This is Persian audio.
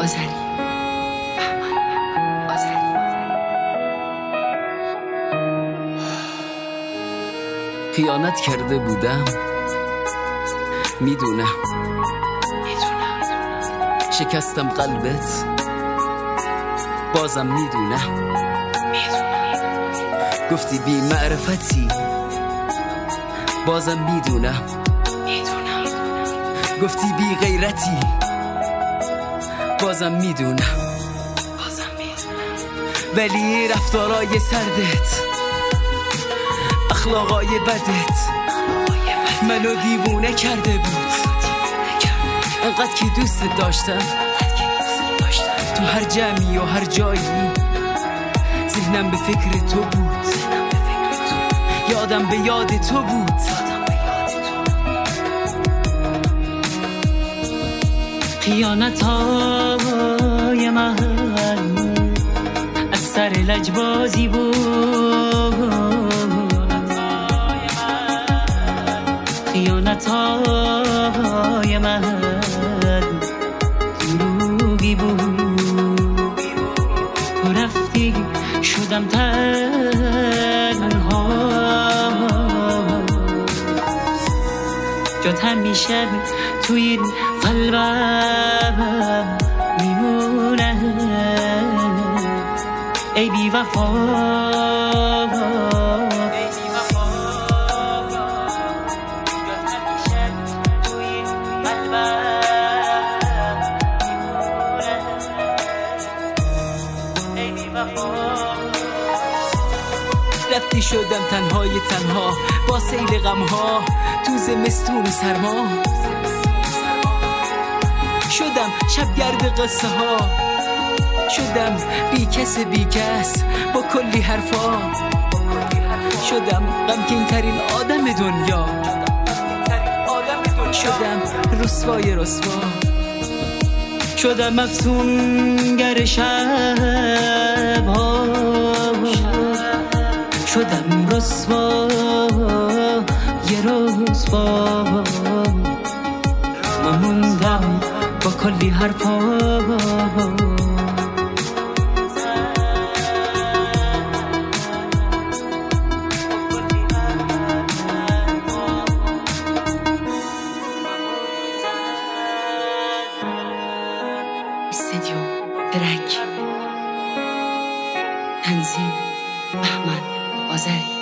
آذری، بهمن آذری. خیانت کرده بودم، میدونم شکستم قلبت، بازم میدونم گفتی بی معرفتی، بازم میدونم گفتی بی غیرتی، بازم میدونم ولی رفتارای سردت، اخلاقای بدت منو دیوونه کرده بود. انقدر که دوست داشتم تو هر جمعی و هر جایی، ذهنم به فکر تو بود، یادم به یاد تو بود. خیانت‌های من از سر لجبازی بود، خیانت‌های من دروغی بود. تو رفتی شدم تنها، جات همیشه توی این قلبم میمونه ای بی وفا. رفتی شدم تنهای تنها با سیل غمها تو زمستون و سرما، شدم شبگرد قصه ها، شدم بی کس بی کس با کلی حرفا، شدم غمگین ترین آدم دنیا، شدم رسوای رسوا، شدم افسونگر شبها، شدم رسوا یه رسوا، موندم با کلی حرفا. استدیو ترک، تنظیم بهمن آذری.